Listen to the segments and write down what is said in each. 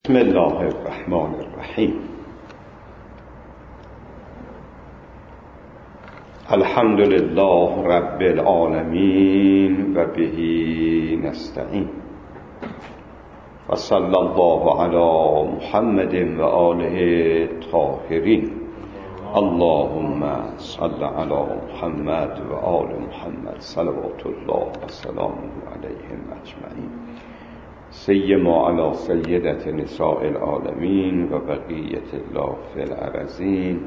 بسم الله الرحمن الرحیم. الحمد لله رب العالمین و به نستعین و صلی الله علی محمد و آله الطاهرین. اللهم صل علی محمد و آل محمد صلوات الله و سلامه علیهم اجمعین، سیما علی سیدت نساء العالمین و بقیت الله فی الارضین.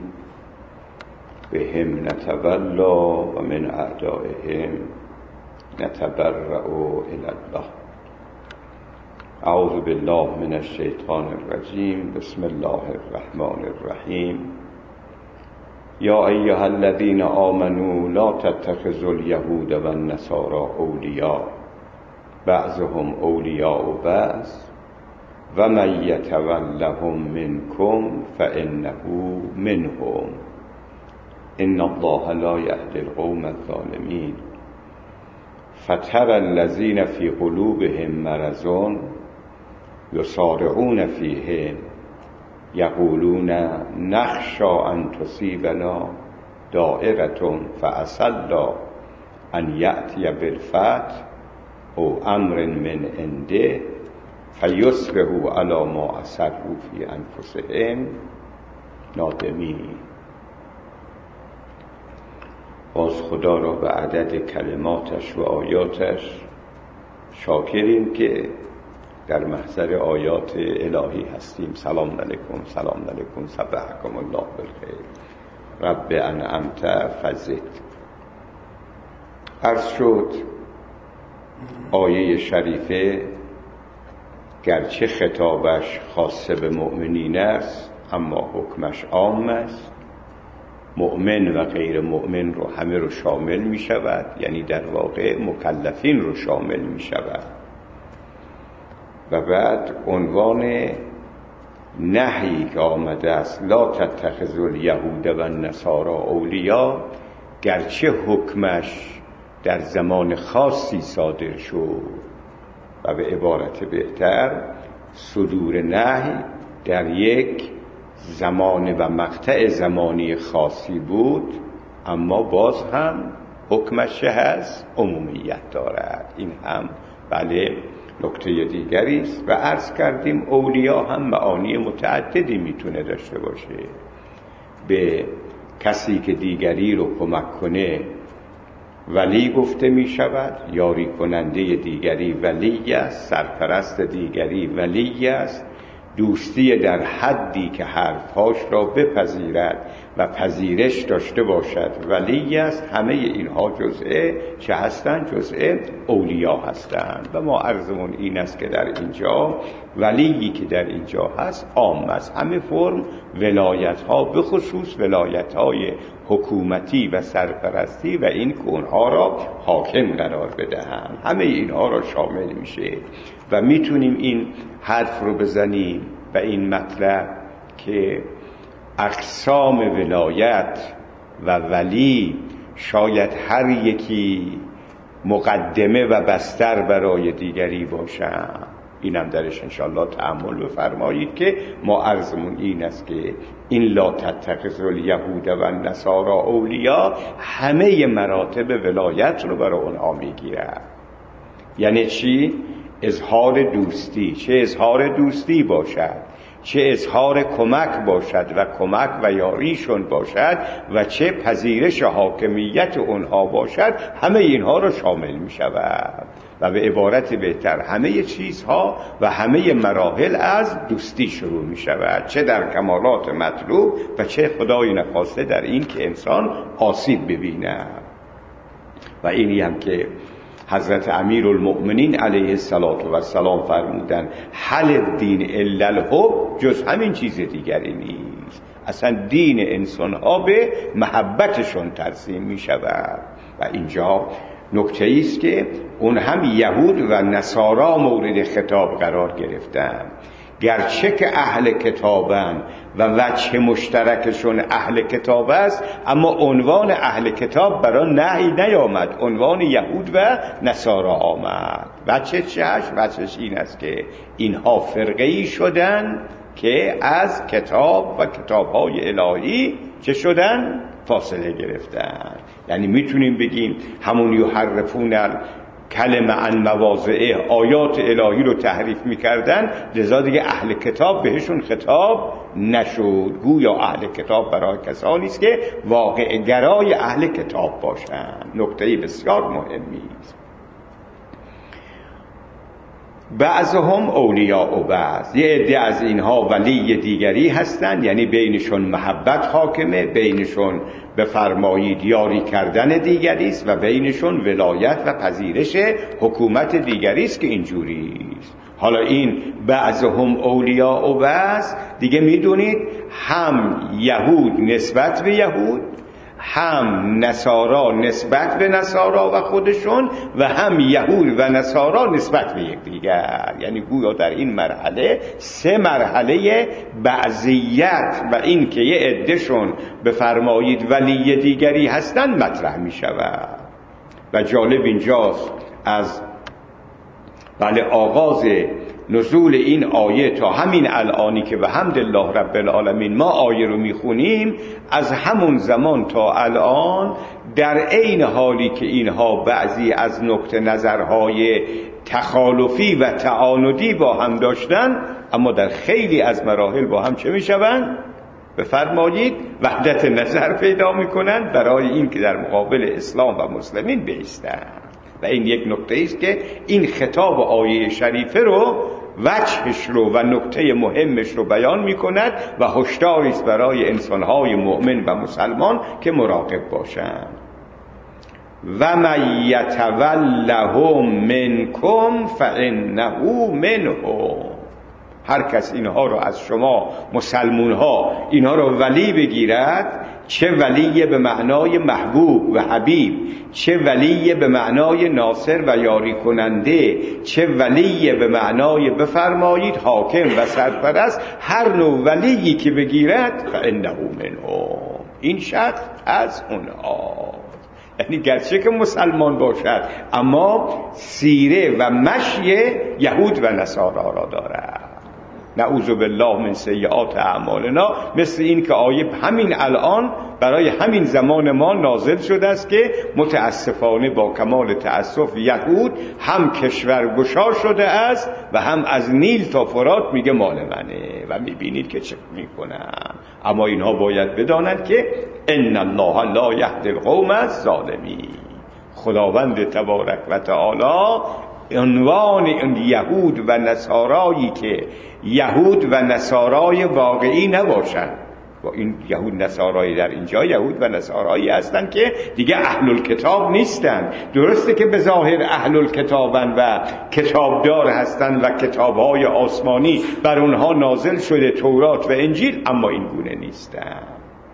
بهم نتولا و من اعدائهم نتبرأ الی الله. اعوذ بالله من الشیطان الرجیم. بسم الله الرحمن الرحیم. یا ایها الذین آمنوا لا تتخذوا اليهود و النصارى اولیاء بعضهم اولیاء بعض و من یتولهم منکم فانه منهم ان الله لا یهدی القوم الظالمین. فترى الذین فی قلوبهم مرض یسارعون فیهم یقولون نخشی ان تصیبنا دائرة فعسى الله ان یأتی بالفتح او امر من عنده فیصبحوا علی ما اسروا فی انفسهم نادمین. باز خدا را به عدد کلماتش و آیاتش شاکریم که در محضر آیات الهی هستیم. سلام علیکم، سلام علیکم، سبحکم الله بالخیر، رب انعمت فزد. عرض شد آیه شریفه گرچه خطابش خاص به مؤمنین است اما حکمش عام است. مؤمن و غیر مؤمن رو همه رو شامل می شود، یعنی در واقع مکلفین رو شامل می شود. و بعد عنوان نهی که آمده است لا تتخذوا الیهود و النصارى اولیاء، گرچه حکمش در زمان خاصی صادر شد و به عبارت بهتر صدور نهی در یک زمان و مقطع زمانی خاصی بود، اما باز هم حکمش هست عمومیت دارد. این هم بله نکته دیگری است. و عرض کردیم اولیا هم معانی متعددی میتونه داشته باشه. به کسی که دیگری رو کمک کنه ولی گفته می شود، یاری کننده دیگری ولی است، سرپرست دیگری ولی است، دوستی در حدی که حرفهاش را بپذیرد و پذیرش داشته باشد ولی است. همه اینها جزء چه هستند؟ جزء اولیا هستند. و ما عرضمون این است که در اینجا ولیی که در اینجا هست عام است. همه فرم ولایت ها، به خصوص ولایت های حکومتی و سرپرستی و این که اونها را حاکم قرار بدهند، همه اینها را شامل میشه. و میتونیم این حرف رو بزنیم و این مطلب که اقسام ولایت و ولی شاید هر یکی مقدمه و بستر برای دیگری باشند. اینم درش انشاءالله تأمل بفرمایید که ما عرضمون این است که این لا تتخذوا الیهود و النصارى اولیاء همه مراتب ولایت رو برای اونها میگیره. یعنی چی؟ اظهار دوستی، چه اظهار دوستی باشد، چه اظهار کمک باشد و کمک و یاریشون باشد و چه پذیرش حاکمیت اونها باشد، همه اینها رو شامل می شود. و به عبارت بهتر همه چیزها و همه مراحل از دوستی شروع می شود، چه در کمالات مطلوب و چه خدای نخواسته در این که انسان آسیب ببینه. و اینی هم که حضرت امیرالمؤمنین علیه السلام فرمودن حل الدین الا الحب، جز همین چیز دیگری نیست. اصلا دین انسان ها به محبتشون ترسیم می شود. و اینجا نکته ایست که اون هم یهود و نصارا مورد خطاب قرار گرفتن گرچه که اهل کتابن و وجه مشترکشون اهل کتاب است، اما عنوان اهل کتاب برای نهی نیامد، عنوان یهود و نصارا آمد. وجهش این است که اینها فرقه‌ای شدن که از کتاب و کتاب‌های الهی چه شدن؟ فاصله گرفتن. یعنی میتونیم بگیم همون یحرفون کلمه عن مواضعه، آیات الهی رو تحریف میکردن، لذا دیگه اهل کتاب بهشون خطاب نشد. گویا اهل کتاب برای کسانی است که واقع گرای اهل کتاب باشند. نکته بسیار مهمی است. بعضهم اولیاء و بعض، یه عده از اینها ولی دیگری هستند، یعنی بینشون محبت حاکمه، بینشون بفرمایید یاری کردن دیگری است و بینشون ولایت و پذیرش حکومت دیگری است که اینجوری است. حالا این بعضهم اولیاء و بعض دیگه میدونید هم یهود نسبت به یهود، هم نصارا نسبت به نصارا و خودشون، و هم یهود و نصارا نسبت به یکدیگر. یعنی گویا در این مرحله سه مرحله بعضیت و این که یه عدهشون بفرمایید ولی دیگری هستن مطرح می شود. و جالب اینجاست از آغاز نزول این آیه تا همین الانی که به حمد الله رب العالمین ما آیه رو میخونیم، از همون زمان تا الان در عین حالی که اینها بعضی از نقطه نظرهای تخالفی و تعاندی با هم داشتن، اما در خیلی از مراحل با هم چه میشوند؟ بفرمایید وحدت نظر پیدا میکنند برای این که در مقابل اسلام و مسلمین بایستند. و این یک نکته است که این خطاب آیه شریفه رو، وجهش رو و نکته مهمش رو بیان می کند و هشداری است برای انسانهای مؤمن و مسلمان که مراقب باشند. و من یتولهم منکم فانه منهم، هر کس اینها رو از شما مسلمون ها اینها رو ولی بگیرد، چه ولی به معنای محبوب و حبیب، چه ولی به معنای ناصر و یاری کننده، چه ولی به معنای بفرمایید حاکم و سرپرست، هر نوع ولیی که بگیرد فانه منهم، این شخص از اونها. یعنی گرچه که مسلمان باشد اما سیره و مشی یهود و نصارا را دارد. نعوذ بالله من سیئات اعمالنا، مثل این که آیه همین الان برای همین زمان ما نازل شده است که متاسفانه با کمال تأسف یهود هم کشورگشا شده است و هم از نیل تا فرات میگه مال منه و میبینید که چه میکنن. اما اینها باید بدانند که ان الله لا یهدی القوم الظالمین، خداوند تبارک و تعالی عنوان این یهود و نصارایی که یهود و نصارای واقعی نباشند، با این یهود نصارای در اینجا یهود و نصارایی هستند که دیگه اهل الکتاب نیستند. درسته که به ظاهر اهل الکتابن و کتابدار هستند و کتابهای آسمانی بر اونها نازل شده، تورات و انجیل، اما این گونه نیستند.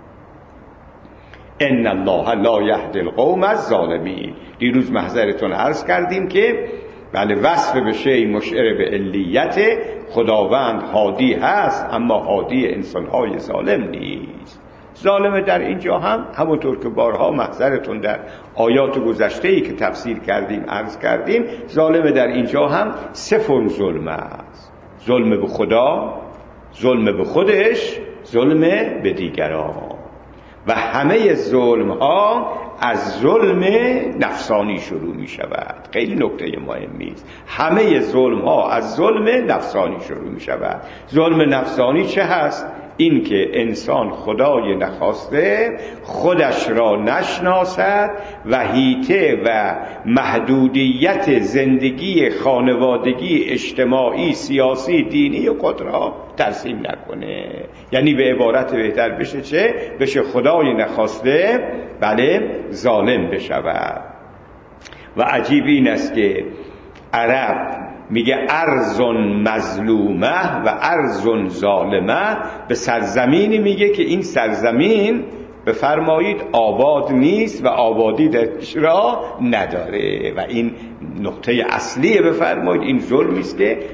ان الله لا یهدی القوم الظالمین. دیروز محضرتون عرض کردیم که بله وصف به شیء مشعر به علیت، خداوند هادی هست اما هادی انسانهای ظالم نیست. ظالم در اینجا هم همونطور که بارها محضرتون در آیات گذشته‌ای که تفسیر کردیم عرض کردیم، ظالم در اینجا هم سه فرم ظلم است: ظلم به خدا، ظلم به خودش، ظلم به دیگران. و همه ظلم ها از ظلم نفسانی شروع می شود. خیلی نکته مهمی است. همه ظلم ها از ظلم نفسانی شروع می شود. ظلم نفسانی چه هست؟ این که انسان خدای نخواسته خودش را نشناسد و حیطه و محدودیت زندگی خانوادگی، اجتماعی، سیاسی، دینی و خود را ترسیم نکنه. یعنی به عبارت بهتر بشه چه؟ بشه خدای نخواسته بله ظالم بشود. و عجیب این است که عرب میگه ارض مظلومه و ارض ظالمه، به سرزمینی میگه که این سرزمین بفرمایید آباد نیست و آبادی درش را نداره. و این نقطه اصلیه، بفرمایید این ظلمی است که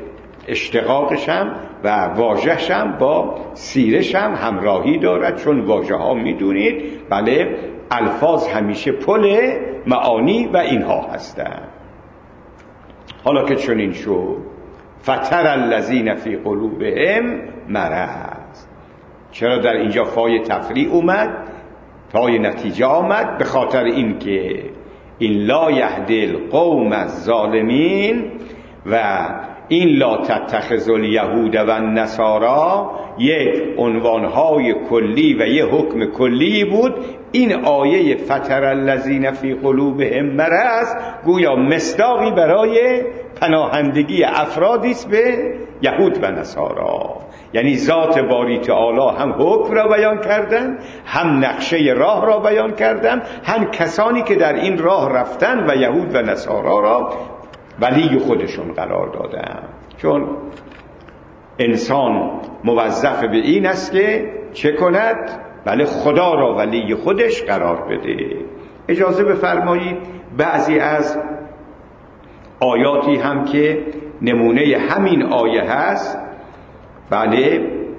اشتقاقش هم و واژه‌ش هم با سیرش هم همراهی دارد، چون واژه ها میدونید بله الفاظ همیشه پل معانی و اینها هستند. حالا که چنین شد فتر الذین فی قلوبهم مرض، چرا در اینجا فای تفریع اومد، فای نتیجه آمد؟ به خاطر این که این لا یهدی القوم الظالمین و این لا تتخذوا الیهود و النصارا یک عنوانهای کلی و یک حکم کلی بود. این آیه فتر الذین فی قلوبهم مرض گویا مصداقی برای پناهندگی افرادی است به یهود و نصارا، یعنی ذات باری تعالی هم حکم را بیان کردن، هم نقشه راه را بیان کردن، هم کسانی که در این راه رفتن و یهود و نصارا را ولی خودشون قرار دادن. چون انسان موظف به این است که چه کند؟ بله خدا را ولی خودش قرار بده. اجازه بفرمایید بعضی از آیاتی هم که نمونه همین آیه هست، بله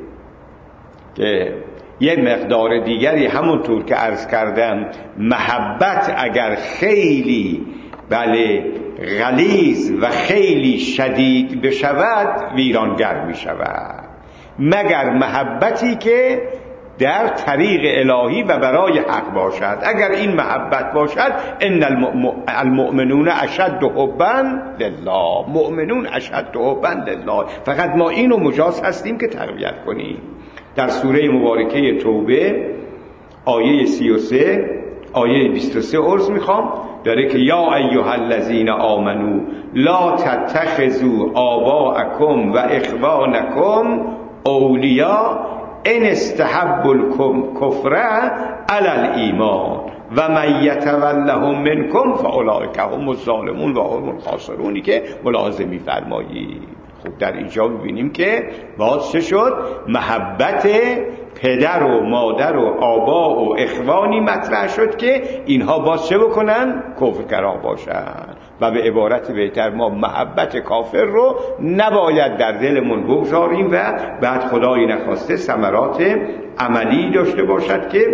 که یه مقدار دیگری همونطور که عرض کردم محبت اگر خیلی بله غلیظ و خیلی شدید بشود ویرانگر می شود، مگر محبتی که در طریق الهی و برای حق باشد. اگر این محبت باشد ان المؤمنون اشد حبا لله، مؤمنون اشد حبا لله. فقط ما اینو مجاز هستیم که تقویت کنیم. در سوره مبارکه توبه آیه 33 آیه 23 عرض میخوام داره که یا ایها الذین آمنو لا تتخذوا آباءکم و اخوانکم اولیاء ان استحبوا الکفر علی الایمان و من یتولهم منکم فاولئک هم الظالمون و هم الخاسرون که ملاحظه می‌فرمایید. خب در اینجا می‌بینیم که باز چه شد؟ محبت پدر و مادر و آبا و اخوانی مطرح شد که اینها باز چه بکنن؟ کفرگرا باشن. و به عبارت بهتر ما محبت کافر رو نباید در دلمون بگذاریم و بعد خدای نخواسته ثمرات عملی داشته باشد که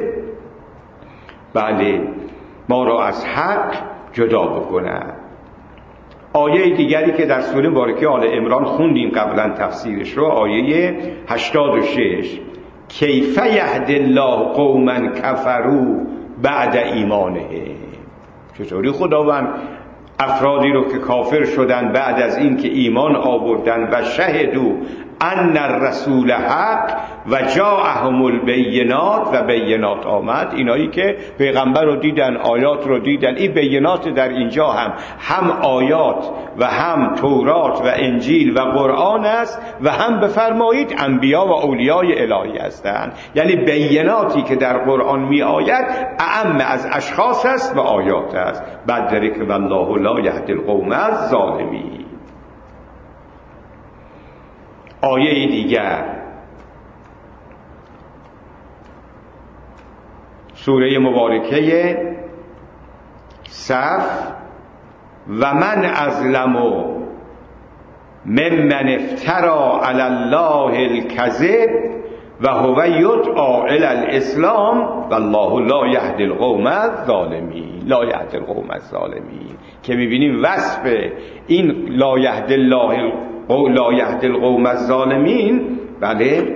بله ما را از حق جدا بکنن. آیه دیگری که در سوره مبارکه آل عمران خوندیم قبلا تفسیرش رو، آیه 86 کیف یهدی الله قوما کفروا بعد ایمانهم، چطوری خداوند افرادی رو که کافر شدن بعد از این که ایمان آوردن و شهدوا ان الرسول حق و جاءهم البینات و بینات آمد، اینایی که پیغمبر رو دیدن آیات رو دیدن. این بینات در اینجا هم آیات و هم تورات و انجیل و قرآن است و هم بفرمایید انبیا و اولیای الهی هستند. یعنی بیناتی که در قرآن می آید اعم از اشخاص است و آیات است. بعد داره که والله لا یهدی القوم الظالمین. آیه دیگر سوره مبارکه صف و من ازلم ممن افترا علی الله الکذب و هو یدعی الی الاسلام والله لا یهدی القوم الظالمین. لا یهدی القوم الظالمین که میبینیم وصف این لا یهدی الله لا یهدی القوم الظالمین بله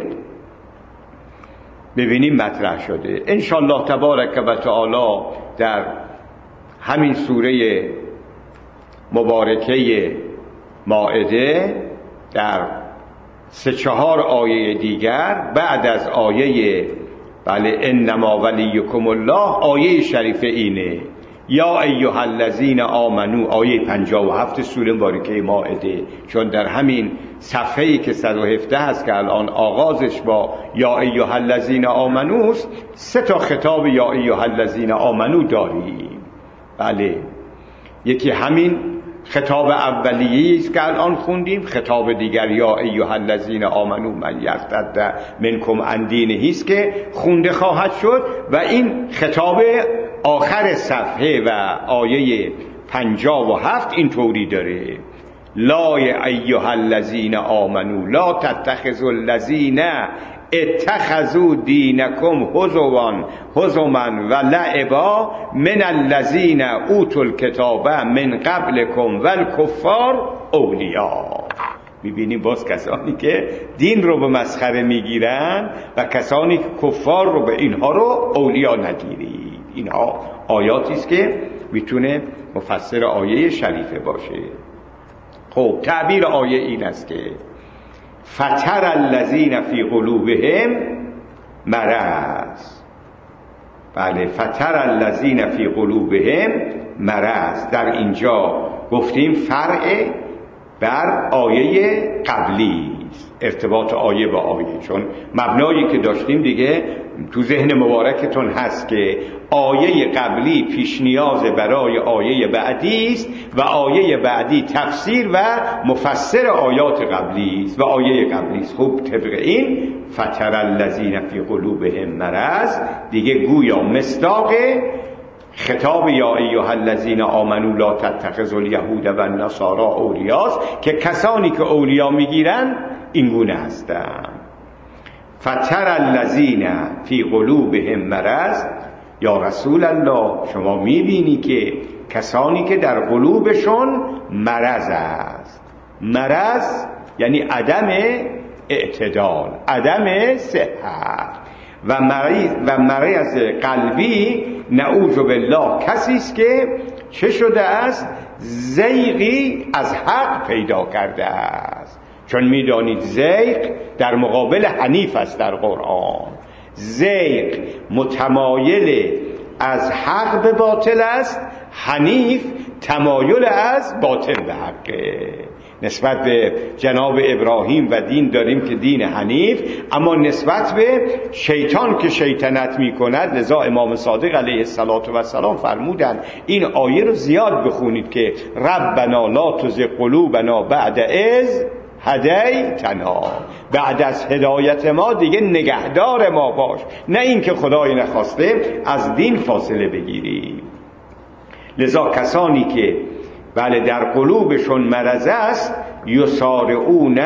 ببینیم مطرح شده. انشاءالله تبارک و تعالی در همین سوره مبارکه مائده در 3-4 آیه دیگر بعد از آیه بله انما ولیکم الله آیه شریفه اینه یا ایها الذین آمنو، آیه 57 سوره مبارکه مائده. چون در همین صفحه‌ای که 117 هست که الان آغازش با یا ایها الذین آمنو است 3 خطاب یا ایها الذین آمنو داریم. بله یکی همین خطاب اولیه‌ای است که الان خوندیم، خطاب دیگر یا ایها الذین آمنو من یرتد منکم عن دینه است که خونده خواهد شد و این خطاب آخر صفحه و آیه 57 این طوری داره لا ایها الذین آمنوا لا تتخذوا الذین اتخذوا دینکم هزوا و لعبا من الذین اوتوا الکتاب من قبلکم والکفار اولیاء. میبینیم باز کسانی که دین رو به مسخره میگیرن و کسانی که کفار رو به اینها رو اولیاء نگیرید. اینها آیاتی است که میتونه مفسر آیه شریفه باشه. خب تعبیر آیه این است که فتر الذین فی قلوبهم مرض. بله، فتر الذین فی قلوبهم مرض در اینجا گفتیم فرع بر آیه قبلی، ارتباط آیه با آیه، چون مبنایی که داشتیم دیگه تو ذهن مبارکتون هست که آیه قبلی پیش نیاز برای آیه بعدی است و آیه بعدی تفسیر و مفسر آیات قبلی است و آیه قبلی است. خوب طبق این فتر الذین فی قلوبهم مرض دیگه گویا مصداق خطاب یا ایها الذین آمنوا لا تتخذوا الیهود و النصارى اولیاء که کسانی که اولیاء میگیرن این گونه هستند. فتر الذین فی قلوبهم مرض، یا رسول الله شما میبینی که کسانی که در قلوبشون مرض است. مرض یعنی عدم اعتدال، عدم صحت. و مرض قلبی نعوذ بالله کسی است که چه شده است؟ زیغی از حق پیدا کرده است. چون میدانید زیغ در مقابل حنیف است در قرآن. زیغ متمایل از حق به باطل است، حنیف تمایل از باطل به حقه. نسبت به جناب ابراهیم و دین داریم که دین حنیف، اما نسبت به شیطان که شیطنت می کند، لذا امام صادق علیه السلام فرمودند این آیه رو زیاد بخونید که ربنا لا تزغ قلوبنا بعد اذ هدیتنا، بعد از هدایت ما دیگه نگهدار ما باش، نه اینکه خدای نخواسته از دین فاصله بگیریم. لذا کسانی که بله در قلوبشون مرض است یسارعون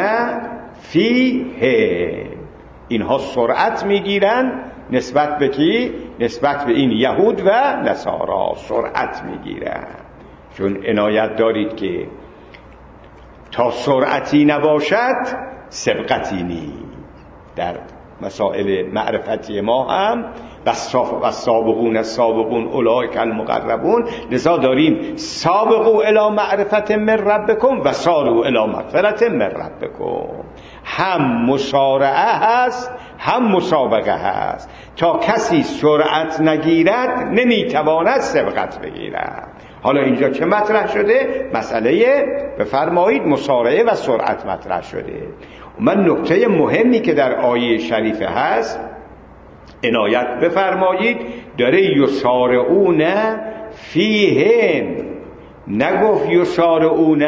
فیه، اینها سرعت میگیرن نسبت به کی؟ نسبت به این یهود و نصارا سرعت میگیرن. چون عنایت دارید که تا سرعتی نباشد سبقتی نیست. در مسائل معرفتی ما هم و السابقون اولئک المقربون، لذا داریم سابقوا الی معرفت من ربکم و سارعوا الی مغفرت من ربکم. هم مسارعه هست هم مسابقه هست. تا کسی سرعت نگیرد نمیتواند سبقت بگیرد. حالا اینجا چه مطرح شده؟ مسئله بفرمایید مسارعه و سرعت مطرح شده. من نکته مهمی که در آیه شریفه هست عنایت بفرمایید، داره یسارعون فیهم، نگفت یسارعون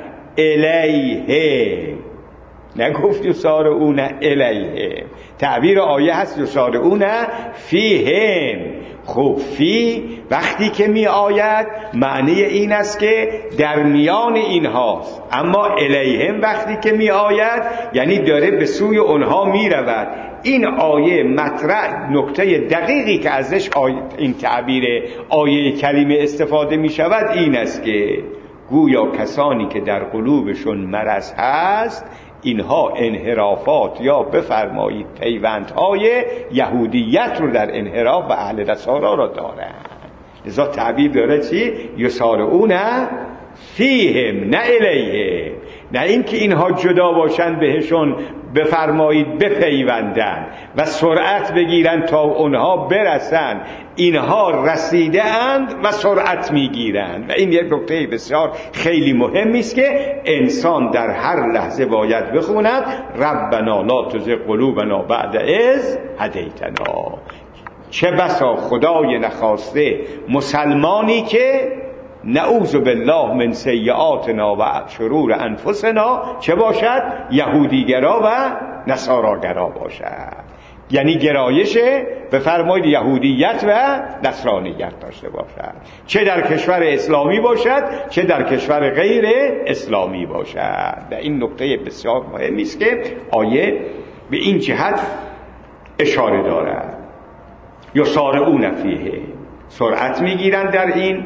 الیه، نگفت یسارعون الیه. تعبیر آیه هست یسارعون فیهم. خب فی وقتی که می آید معنی این است که در میان اینهاست، اما الیهم وقتی که می آید یعنی داره به سوی اونها می رود. این آیه مطرح نکته دقیقی که ازش این تعبیر آیه کریمه استفاده می شود این است که گویا کسانی که در قلوبشون مرض هست اینها انحرافات یا بفرمایید پیوندهای یهودیت رو در انحراف و اهل نصارا را دارند. لذا تعبیر داره چی؟ یسارعون فیهم نه الیه، نه اینکه اینها جدا باشن بهشون بفرمایید بپیوندن و سرعت بگیرن تا اونها برسن. اینها رسیده اند و سرعت میگیرند. و این یک نکته بسیار خیلی مهمی است که انسان در هر لحظه باید بخوند ربنا لا تزغ قلوبنا بعد اذ هدیتنا. چه بسا خدای نخواسته مسلمانی که نعوذ بالله من سیئاتنا و شرور انفسنا چه باشد؟ یهودیگرا و نصاراگرا باشد. یعنی گرایش به فرمایید یهودیت و نصرانیت داشته باشد، چه در کشور اسلامی باشد چه در کشور غیر اسلامی باشد. و این نکته بسیار مهمی است که آیه به این جهت اشاره دارد. یسارعون فیه، سرعت میگیرند در این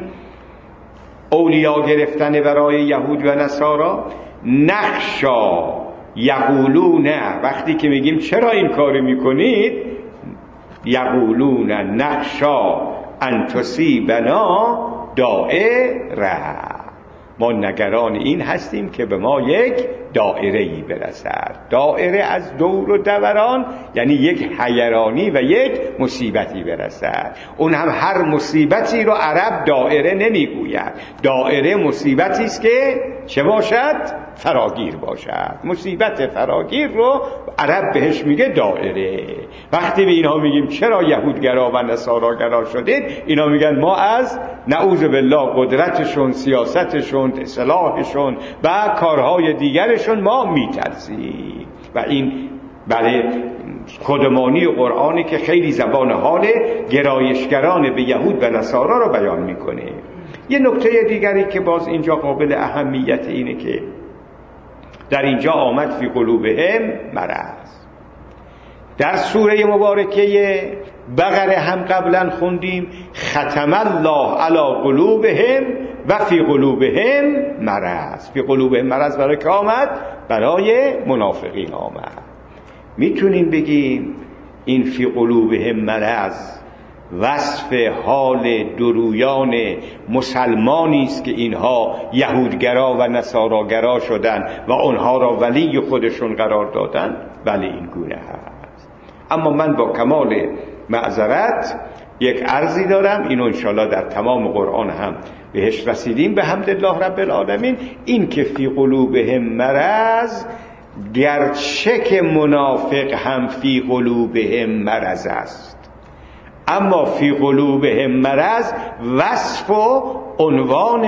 اولیا گرفتن برای یهود و نصارا. نخشا یقولون، وقتی که میگیم چرا این کار میکنید، یقولون نخشا ان تصیبنا دائره، ما نگران این هستیم که به ما یک دائره‌ای برسد. دائره از دور و دوران یعنی یک حیرانی و یک مصیبتی برسد. اون هم هر مصیبتی رو عرب دائره نمیگوید. دائره مصیبتی است که چه باشد؟ فراگیر باشد. مصیبت فراگیر رو عرب بهش میگه دائره. وقتی به اینها میگیم چرا یهودگرا و نصاراگرا شدید، اینا میگن ما از نعوذ بالله قدرتشون، سیاستشون، اصلاحشون و کارهای دیگرشون ما میترسیم. و این برای خودمانی قرآنی که خیلی زبان حال گرایشگران به یهود و نصارا رو بیان میکنه. یه نکته دیگری که باز اینجا قابل اهمیت اینه که در اینجا آمد فی قلوبهم مرض. در سوره مبارکه بقره هم قبلا خوندیم ختم الله علی قلوبهم و فی قلوبهم مرض. فی قلوبهم مرض برای که آمد؟ برای منافقین آمد. میتونیم بگیم این فی قلوبهم مرض وصف حال درویان مسلمانی است که اینها یهودگرا و نصاراگرا شدند و اونها را ولی خودشون قرار دادند. ولی این گونه هست. اما من با کمال معذرت یک عرضی دارم، اینو انشاءالله در تمام قرآن هم بهش رسیدیم به حمدالله رب العالمین. این که فی قلوبهم مرض، گرچه که منافق هم فی قلوبهم مرض است، اما فی قلوبهم مرض وصف و عنوان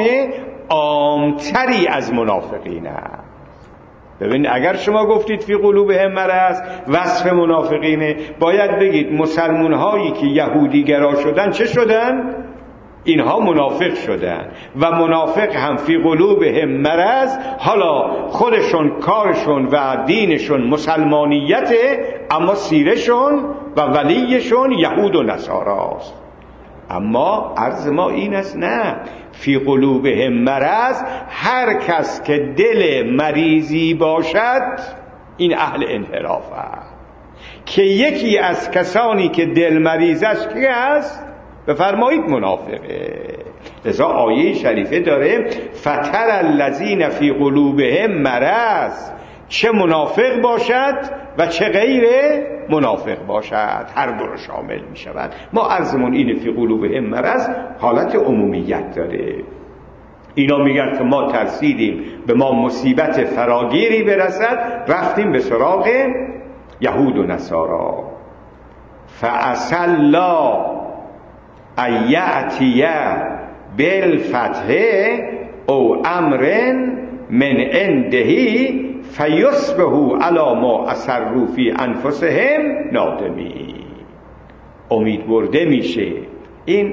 عامتری از منافقین است. ببین اگر شما گفتید فی قلوبهم مرض وصف منافقینه، باید بگید مسلمان هایی که یهودی گرا شدن چه شدن؟ اینها منافق شدن. و منافق هم فی قلوبهم مرض، حالا خودشون کارشون و دینشون مسلمانیته، اما سیرشون و ولیشون یهود و نصاراست. اما عرض ما این است نه، فی قلوبهم مرض، هر کس که دل مریضی باشد این اهل انحراف است. که یکی از کسانی که دل مریض است کی است؟ بفرمایید منافقه. لذا آیه شریفه داره فتر الذین فی قلوبهم مرض، چه منافق باشد و چه غیر منافق باشد، هر دو رو شامل می شود. ما عرضمون این فی قلوبهم مرض حالت عمومیت داره. اینا میگن که ما ترسیدیم به ما مصیبت فراگیری برسد، رفتیم به سراغ یهود و نصارا. فعسى الله ان یأتی بالفتح او امر من عنده فیصبحوا علی ما اسروا فی انفسهم نادمین. امید برده میشه. این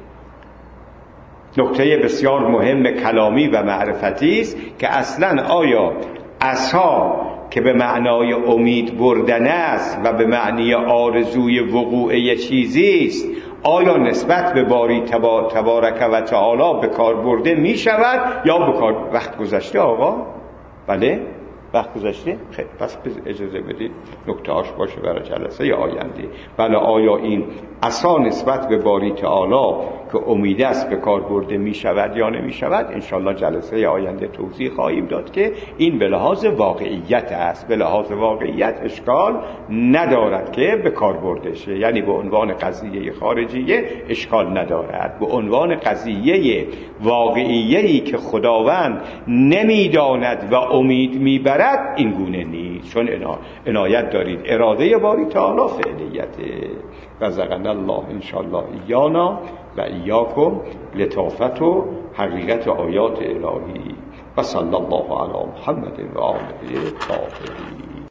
نکته بسیار مهم کلامی و معرفتی است که اصلا آیا عصا که به معنای امید بردن است و به معنی آرزوی وقوع چیزی است، آیا نسبت به باری تبارک و تعالی به کار برده می شود یا به کار وقت گذشته؟ آقا بله وقت گذشته؟ خیلی پس اجازه بدید نکته هاش باشه برای جلسه یا آینده. بله آیا این عصا نسبت به باری تعالی که امید است به کار برده می شود یا نمی شود؟ انشالله جلسه آینده توضیح خواهیم داد که این به لحاظ واقعیت است. به لحاظ واقعیت اشکال ندارد که به کار برده شه، یعنی به عنوان قضیه خارجیه اشکال ندارد. به عنوان قضیه واقعیه‌ای که خداوند نمیداند و امید میبرد این گونه نیست، چون عنایت دارید اراده باری تعالی فعلیته. رزقنا الله انشاءالله ایانا و ایاکم لطافت و حقیقت آیات الهی. و صلی الله علی محمد و آله الطاهرین.